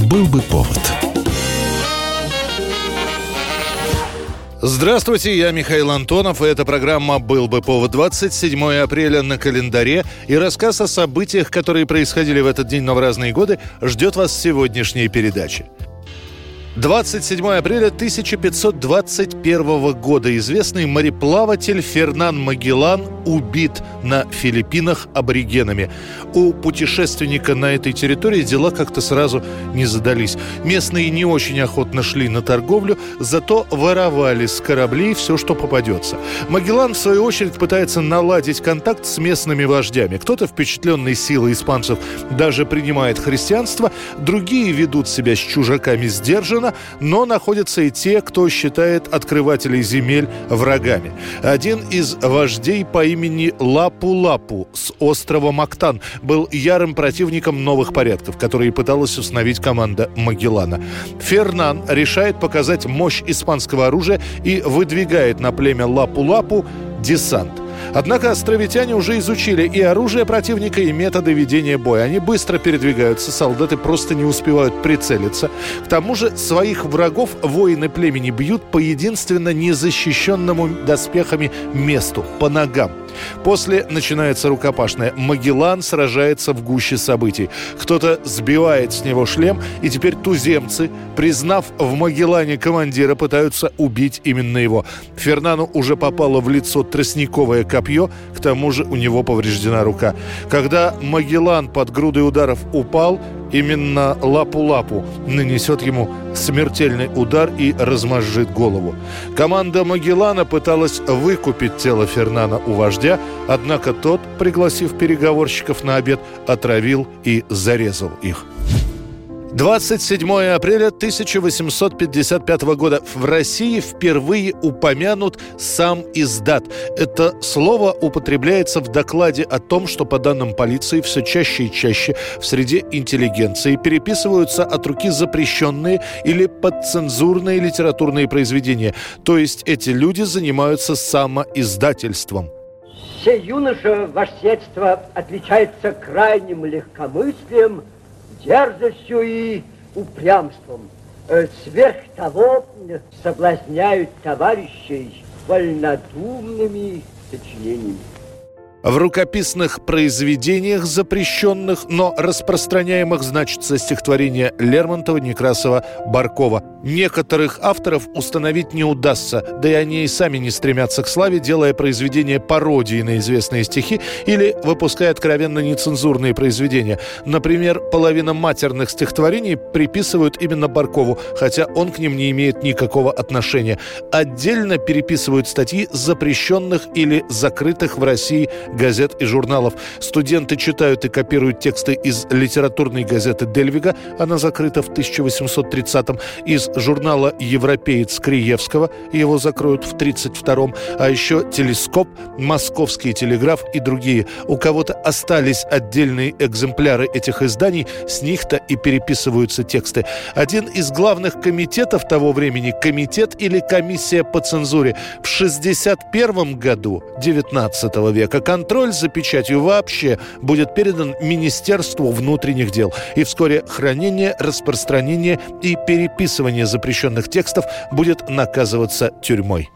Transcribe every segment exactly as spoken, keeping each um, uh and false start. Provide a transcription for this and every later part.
Был бы повод. Здравствуйте, я Михаил Антонов, и эта программа «Был бы повод». двадцать седьмое апреля на календаре, и рассказ о событиях, которые происходили в этот день, но в разные годы, ждет вас в сегодняшней передаче. двадцать седьмое апреля тысяча пятьсот двадцать первого года известный мореплаватель Фернан Магеллан убит на Филиппинах аборигенами. У путешественника на этой территории дела как-то сразу не задались. Местные не очень охотно шли на торговлю, зато воровали с кораблей все, что попадется. Магеллан, в свою очередь, пытается наладить контакт с местными вождями. Кто-то, впечатленный силой испанцев, даже принимает христианство, другие ведут себя с чужаками сдержанно, но находятся и те, кто считает открывателей земель врагами. Один из вождей по имени Лапу-Лапу с острова Моктан был ярым противником новых порядков, которые пыталась установить команда Магеллана. Фернан решает показать мощь испанского оружия и выдвигает на племя Лапу-Лапу десант. Однако островитяне уже изучили и оружие противника, и методы ведения боя. Они быстро передвигаются, солдаты просто не успевают прицелиться. К тому же своих врагов воины племени бьют по единственно незащищенному доспехами месту – по ногам. После начинается рукопашная. Магеллан сражается в гуще событий. Кто-то сбивает с него шлем, и теперь туземцы, признав в Магеллане командира, пытаются убить именно его. Фернану уже попало в лицо тростниковое копье, к тому же у него повреждена рука. Когда Магеллан под грудой ударов упал, именно Лапу-Лапу нанесет ему смертельный удар и размозжит голову. Команда Магеллана пыталась выкупить тело Фернана у вождя, однако тот, пригласив переговорщиков на обед, отравил и зарезал их. двадцать седьмое апреля тысяча восемьсот пятьдесят пятого года в России впервые упомянут сам издат. Это слово употребляется в докладе о том, что, по данным полиции, все чаще и чаще в среде интеллигенции переписываются от руки запрещенные или подцензурные литературные произведения. То есть эти люди занимаются самоиздательством. Сей юноша, ваше сиятельство, отличается крайним легкомыслием, дерзостью и упрямством. Сверх того соблазняют товарищей вольнодумными сочинениями. В рукописных произведениях, запрещенных, но распространяемых, значится стихотворение Лермонтова, Некрасова, Баркова. Некоторых авторов установить не удастся, да и они и сами не стремятся к славе, делая произведения пародии на известные стихи или выпуская откровенно нецензурные произведения. Например, половина матерных стихотворений приписывают именно Баркову, хотя он к ним не имеет никакого отношения. Отдельно переписывают статьи запрещенных или закрытых в России газет и журналов. Студенты читают и копируют тексты из литературной газеты «Дельвига», она закрыта в тысяча восемьсот тридцатом, из журнала «Европеец» Криевского, его закроют в тридцать втором, а еще «Телескоп», «Московский телеграф» и другие. У кого-то остались отдельные экземпляры этих изданий, с них-то и переписываются тексты. Один из главных комитетов того времени, комитет или комиссия по цензуре, в шестьдесят первом году девятнадцатого века контроль за печатью вообще будет передан Министерству внутренних дел. И вскоре хранение, распространение и переписывание запрещенных текстов будет наказываться тюрьмой.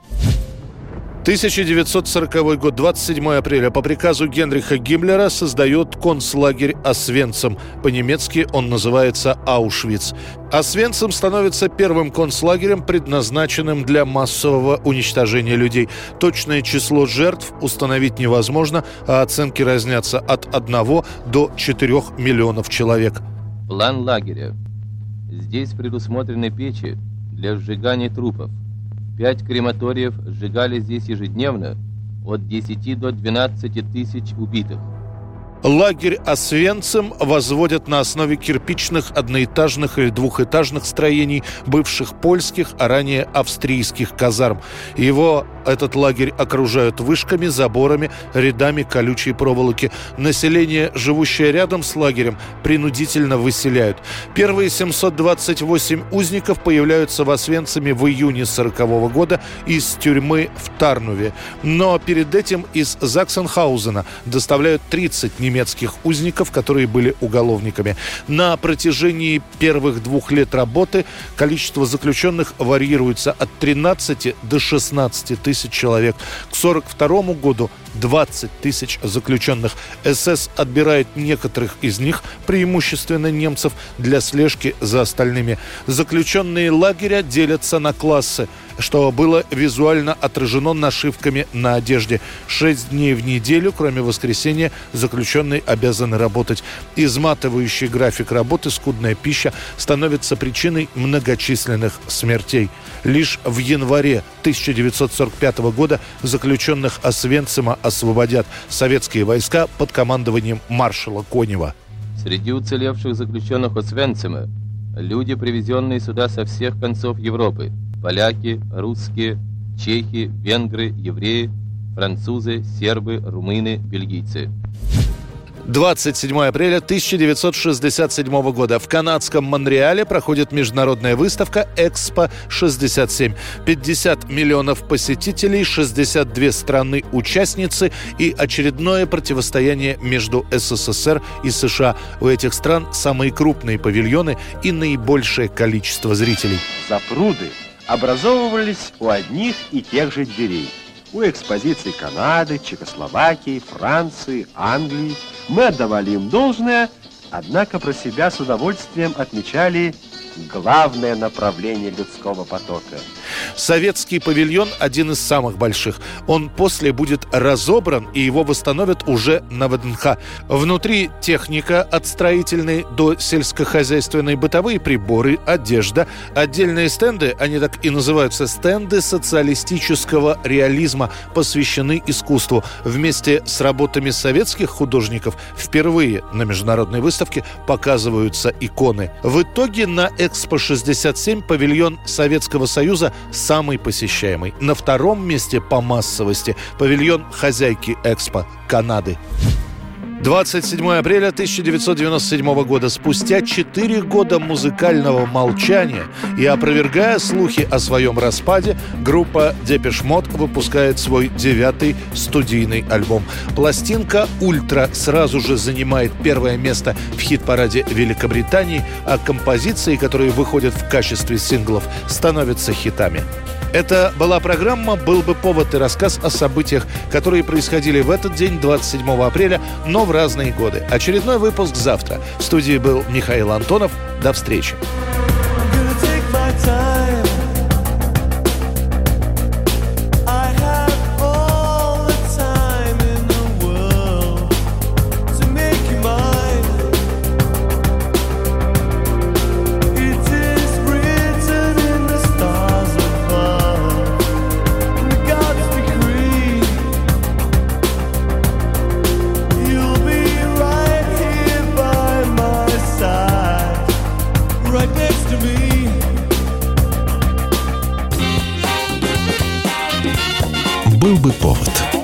тысяча девятьсот сороковой год, двадцать седьмое апреля, по приказу Генриха Гиммлера создает концлагерь Освенцим. По-немецки он называется Аушвиц. Освенцим становится первым концлагерем, предназначенным для массового уничтожения людей. Точное число жертв установить невозможно, а оценки разнятся от одного до четырех миллионов человек. План лагеря. Здесь предусмотрены печи для сжигания трупов. Пять крематориев сжигали здесь ежедневно от десяти до двенадцати тысяч убитых. Лагерь Освенцим возводят на основе кирпичных одноэтажных или двухэтажных строений бывших польских, а ранее австрийских казарм. Его, этот лагерь, окружают вышками, заборами, рядами колючей проволоки. Население, живущее рядом с лагерем, принудительно выселяют. Первые семьсот двадцать восемь узников появляются в Освенциме в июне сорокового года из тюрьмы в Тарнуве. Но перед этим из Заксенхаузена доставляют тридцать немецких узников, которые были уголовниками. На протяжении первых двух лет работы количество заключенных варьируется от тринадцати до шестнадцати тысяч человек. К сорок второму году двадцать тысяч заключенных. СС отбирает некоторых из них, преимущественно немцев, для слежки за остальными. Заключенные лагеря делятся на классы, что было визуально отражено нашивками на одежде. Шесть дней в неделю, кроме воскресенья, заключенные обязаны работать. Изматывающий график работы, скудная пища становится причиной многочисленных смертей. Лишь в январе тысяча девятьсот сорок пятого года заключенных Освенцима освободят советские войска под командованием маршала Конева. Среди уцелевших заключенных Освенцима люди, привезенные сюда со всех концов Европы. Поляки, русские, чехи, венгры, евреи, французы, сербы, румыны, бельгийцы. двадцать седьмого апреля тысяча девятьсот шестьдесят седьмого года в канадском Монреале проходит международная выставка «Экспо шестьдесят семь». пятьдесят миллионов посетителей, шестьдесят две страны-участницы и очередное противостояние между СССР и США. У этих стран самые крупные павильоны и наибольшее количество зрителей. Запруды образовывались у одних и тех же дверей. У экспозиций Канады, Чехословакии, Франции, Англии. Мы отдавали им должное, однако про себя с удовольствием отмечали главное направление людского потока. Советский павильон – один из самых больших. Он после будет разобран, и его восстановят уже на ВДНХ. Внутри техника от строительной до сельскохозяйственной, бытовые приборы, одежда. Отдельные стенды, они так и называются, стенды социалистического реализма, посвящены искусству. Вместе с работами советских художников впервые на международной выставке показываются иконы. В итоге на Экспо шестьдесят семь павильон Советского Союза самый посещаемый. На втором месте по массовости павильон хозяйки Экспо Канады. двадцать седьмого апреля тысяча девятьсот девяносто седьмого года, спустя четыре года музыкального молчания и опровергая слухи о своем распаде, группа Депеш Мод выпускает свой девятый студийный альбом. Пластинка «Ультра» сразу же занимает первое место в хит-параде Великобритании, а композиции, которые выходят в качестве синглов, становятся хитами. Это была программа «Был бы повод» и рассказ о событиях, которые происходили в этот день, двадцать седьмого апреля, но в разные годы. Очередной выпуск завтра. В студии был Михаил Антонов. До встречи. Был бы повод.